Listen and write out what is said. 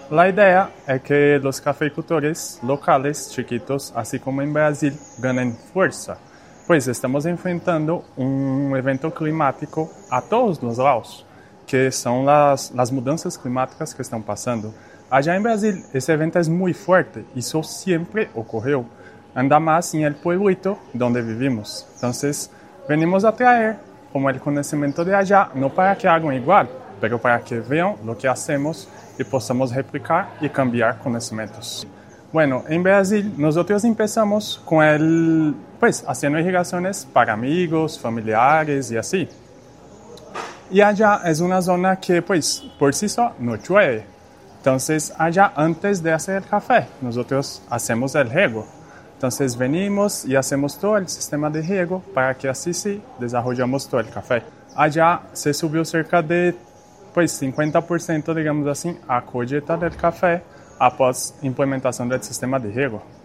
La idea es que los cafeicultores locales, chiquitos, así como en Brasil, ganen fuerza, pues estamos enfrentando un evento climático a todos los lados, que son las mudanças climáticas que están pasando. Allá en Brasil, ese evento es muy fuerte y eso siempre ocurrió, anda más en el pueblito donde vivimos. Entonces, venimos a traer como el conocimiento de allá, no para que hagan igual, pero para que vean lo que hacemos y podamos replicar y cambiar conocimientos. Bueno, en Brasil nosotros empezamos con haciendo irrigaciones para amigos, familiares y así. Y allá es una zona que pues por sí sola no llueve. Entonces allá antes de hacer el café nosotros hacemos el riego. Entonces venimos y hacemos todo el sistema de riego para que así sí desarrollamos todo el café. Allá se subió cerca de 50%, digamos así, a colheita del café após implementação do sistema de riego.